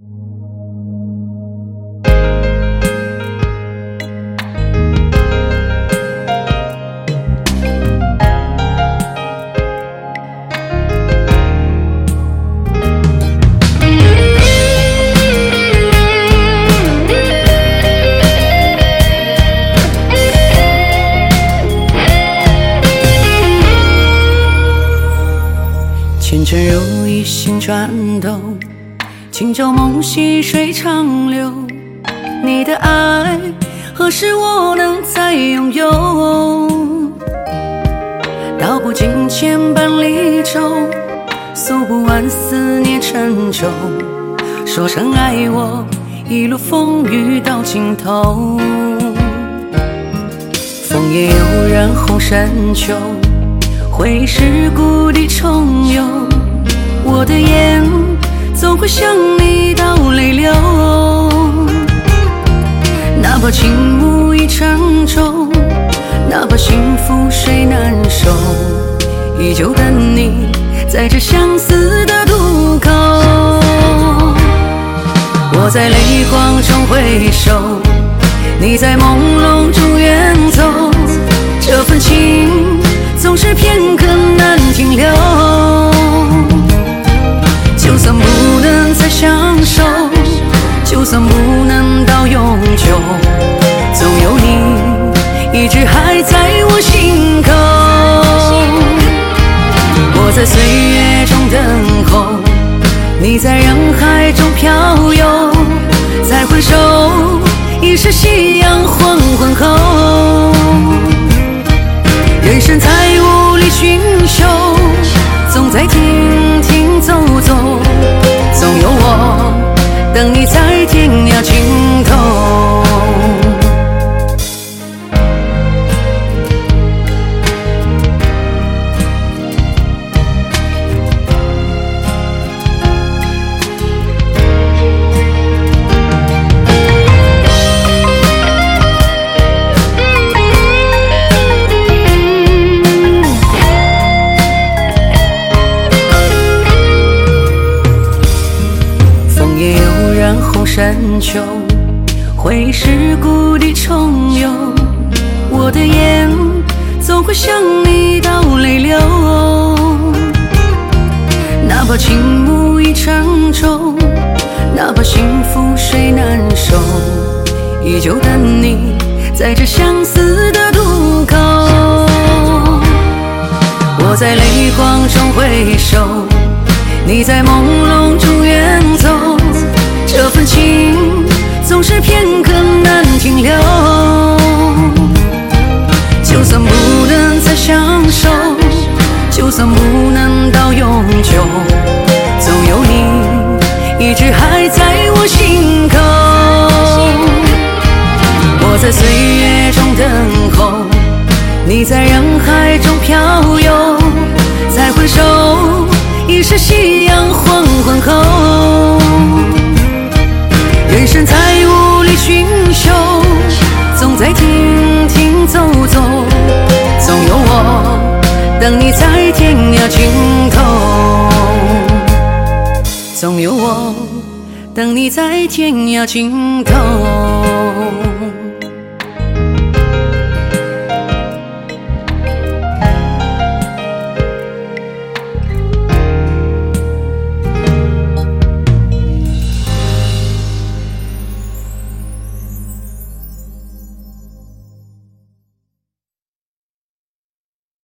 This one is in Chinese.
前尘如一心转动，轻舟梦细水长流。你的爱，何时我能再拥有？道不尽千般离愁，诉不完思念沉重。说声爱我，一路风雨到尽头。枫叶悠然红深秋，回忆是故地重游。我的眼总会向你倒泪流，哪怕情无已成舟，哪怕幸福谁难守，依旧等你在这相思的渡口。我在泪光中回首，你在朦胧中远走，这份情总是片刻难停留。就算不能再相守，就算不能到永久，总有你一直还在我心口。我在岁月中等候，你在人海中飘游，再回首已是夕阳黄昏后。人生在雾里寻求，总在停停走走，总有我等你在天涯尽头。红深秋，回忆是故地重游。我的眼总会向你倒泪流，哪怕情无已成舟，哪怕幸福谁难守，依旧等你在这相思的渡口。我在泪光中回首，你在朦胧中远走，这份情总是片刻难停留。就算不能再相守，就算不能到永久，总有你一直还在我心口。我在岁月中等候，你在人海中飘游，再回首已是夕阳黄昏后。人生在雾里寻求，总在停停走走，总有我等你在天涯尽头，总有我等你在天涯尽头。